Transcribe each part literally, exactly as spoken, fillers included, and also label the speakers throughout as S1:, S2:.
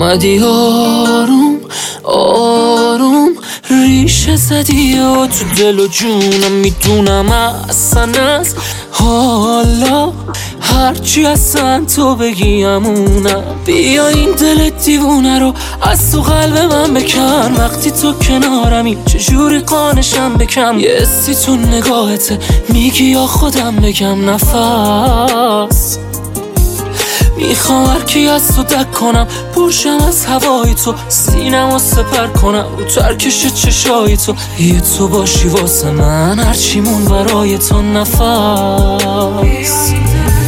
S1: اومدی آروم آروم ریشه زدی و تو دل و جونم میدونم اصلا از حالا هرچی اصلا تو بگی همونم. بیا این دل دیوونه رو از تو قلب من بکن، وقتی تو کنارمی چجوری قانشم بکم. یه حسی تو نگاهته میگی یا خودم بگم نفس. میخوام هرکی از تو دک کنم، پرشم از هوای تو، سینم و سپر کنم رو ترکش چشای تو. یه تو باشی واسه من هرچی مون برای تو نفس.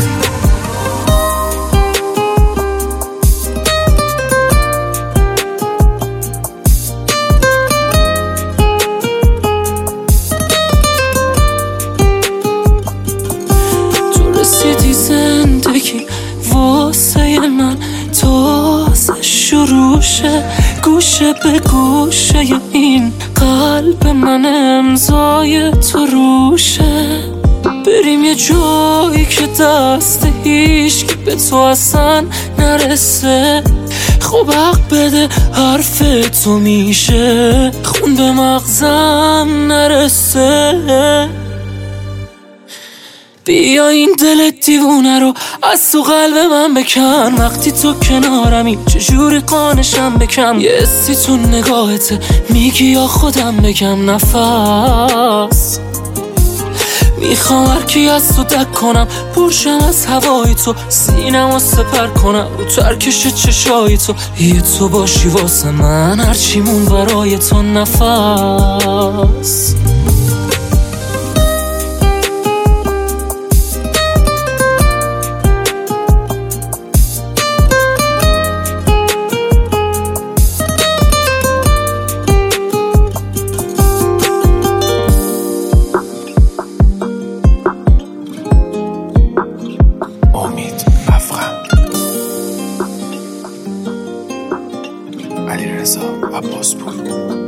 S1: تو رسیدی زندگی واسه من تازه شروعشه، گوشه به گوشه این قلب من امضای تو روشه. بریم یه جایی که دست هیچکی به تو اصلا نرسه. خب حق بده حرف تو میشه خون به مغزم نرسه. بیا این دل دیوونه رو از تو قلب من بکن، وقتی تو کنارمی چجوری قانشم بکم. یه حسی تو نگاهته میگی یا خودم بگم نفس. میخوام هرکی از تو دک کنم، پرشم از هوای تو، سینم و سپر کنم رو ترکش چشای تو. یه تو باشی واسه من هرچی مون برای تو نفس.
S2: امید افغان، علیرضا عباسپور.